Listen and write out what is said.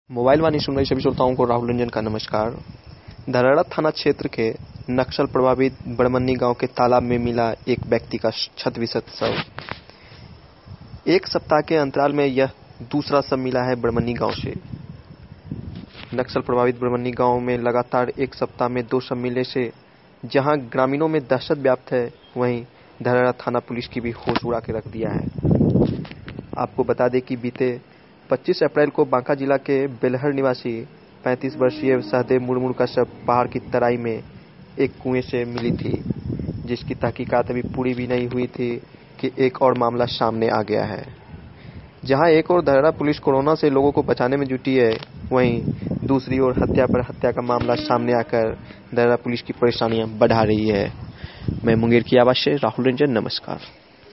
Mobile वाणी सुन रहे सभी श्रोताओं को राहुल रंजन का नमस्कार। धरहरा थाना क्षेत्र के नक्सल प्रभावित बड़मन्नी गांव के तालाब में मिला एक व्यक्ति का क्षत-विक्षत शव। एक सप्ताह के अंतराल में यह दूसरा शव मिला है बड़मन्नी गांव से। नक्सल प्रभावित बड़मन्नी गांव में लगातार एक सप्ताह में 2 शव मिलने से जहां ग्रामीणों में दहशत व्याप्त है, वहीं धरहरा थाना पुलिस की भी होश उड़ा के रख दिया है। आपको बता दें कि बीते 25 अप्रैल को बांका जिला के बेलहर निवासी 35 वर्षीय सहदेव मुर्मू का शव पहाड़ की तराई में एक कुएं से मिली थी, जिसकी तहकीकात अभी पूरी भी नहीं हुई थी कि एक और मामला सामने आ गया है। जहां एक और धरहरा पुलिस कोरोना से लोगों को बचाने में जुटी है, वहीं दूसरी ओर हत्या पर हत्या का मामला सामने आकर धरहरा पुलिस की परेशानियां बढ़ा रही है। मैं मुंगेर की आवाज से राहुल रंजन, नमस्कार।